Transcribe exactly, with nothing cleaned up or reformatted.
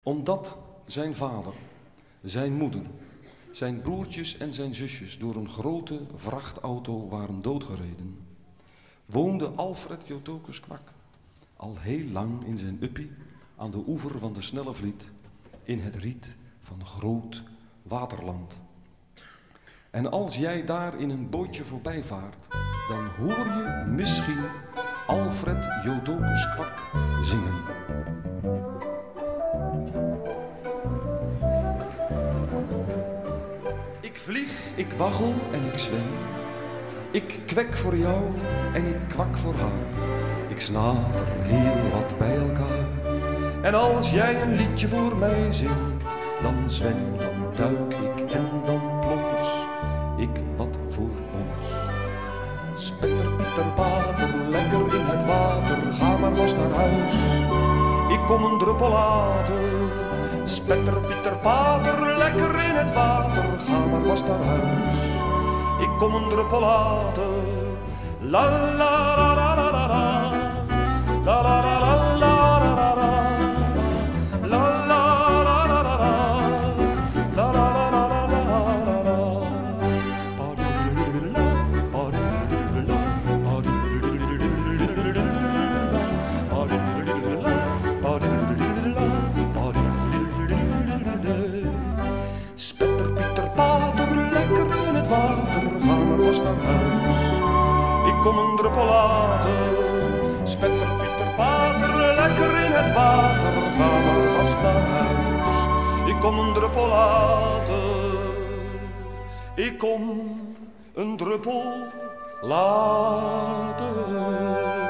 Omdat zijn vader, zijn moeder, zijn broertjes en zijn zusjes door een grote vrachtauto waren doodgereden, woonde Alfred Jotocus Kwak al heel lang in zijn uppie aan de oever van de Snellevliet in het riet van groot waterland. En als jij daar in een bootje voorbij vaart, dan hoor je misschien Alfred Jotocus Kwak zingen. Ik vlieg, ik waggel en ik zwem. Ik kwek voor jou en ik kwak voor haar. Ik snater heel wat bij elkaar. En als jij een liedje voor mij zingt, dan zwem, dan duik ik en dan plons ik wat voor ons. Spetter, Pieter, Pater, lekker in het water, ga maar vast naar huis. Ik kom een druppel later. Spetter, Pieter, Pater, lekker in het water, ga maar vast naar huis. Ik kom een druppel later. La la la la la la la. La la la la la la la la. La la la la la la. La la la la la la la. Spetter, Pieter, Pater, lekker in het water, ga maar vast naar huis. Ik kom een druppel later. Spetter, Pieter, Pater, lekker in het water, ga maar vast naar huis. Ik kom een druppel later. Ik kom een druppel later.